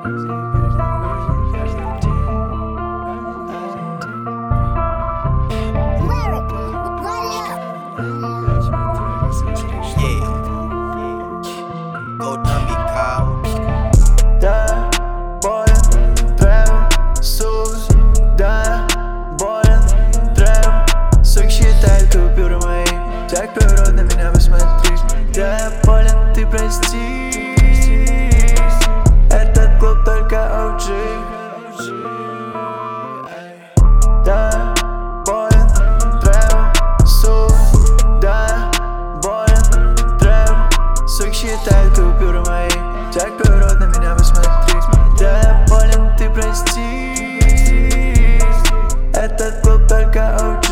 Так природа на меня посмотри. Я болен, ты прости. Этот клуб только OG. Да, болен, трэвел, сук. Да, болен, трэвел. Сук считает купюры мои. Так природа на меня посмотри. Да, болен, ты прости. Этот клуб только OG.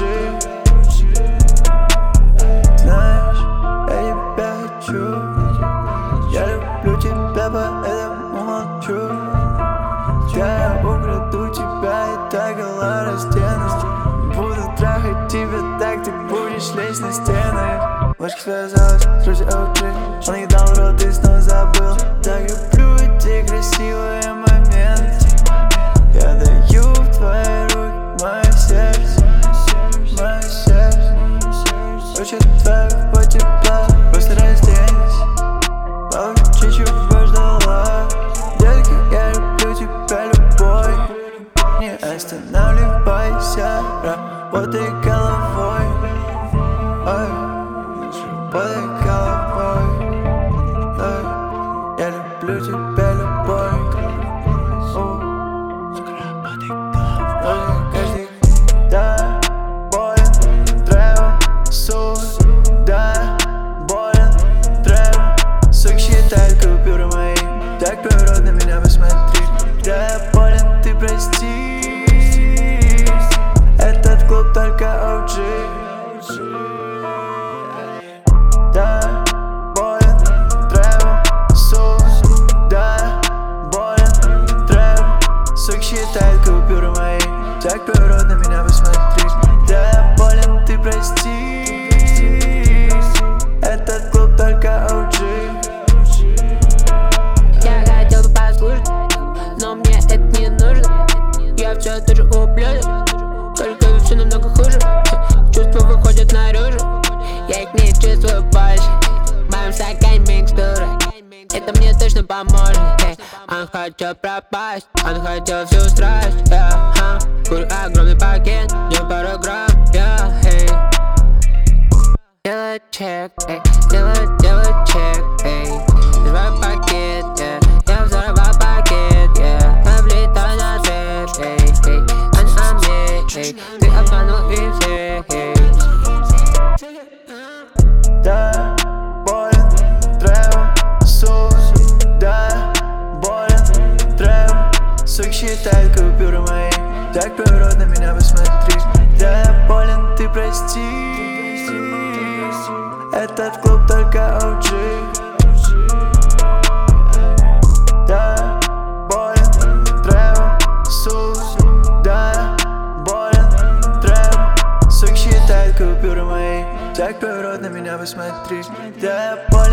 Я люблю тебя, поэтому молчу. Я украду тебя и так голова стену. Буду трахать тебя так, ты будешь лезть на стены. Ложка связалась с Рози OG. Он ей дал рот и снова забыл. Так люблю эти красивые моменты. Я даю в твои руки мое сердце. Мое сердце. Хочет твоих по тепла. Просто разденься. Получи, чего ждала. Детка, я люблю тебя любой. Не останавливайся, работай головой. Ой, работай головой. Ой, я люблю тебя любой. Каждый да, болен, трэвел, сук. Да, болен, трэвел. Сук считает купюры мои. Так природа на меня посмотри. Да, я болен, ты прости. Этот клуб только OG. Да, болен, трэвел, сук. Да, болен, трэвел. Сук считает купюры мои. Так природа на меня посмотри. Да, я болен, ты прости. Этот клуб только OG. Я хотел бы послушать, но мне это не нужно. Я все тот же ублюдок, только все намного хуже. Чувства выходят наружу, я их не чувствую больше. В моем стакане микстура, это мне точно поможет. Он хотел пропасть, он хотел всю страсть. Курю огромный пакет, не пару грамм. Делай чек, делай чек, взрывай пакет, я взорвал пакет, я влетаю на свет, а мне, ты обманул и всех. Да, болен, трэвел, сук. Да, болен, трэвел. Сук считает купюры мои. Так природа на меня посмотри. Да, я болен, ты прости. Этот клуб только OG. Да, болен, трэвел, сук. Да, болен, трэвел. Сук считает купюры мои. Так природа на меня посмотри. Да, я болен.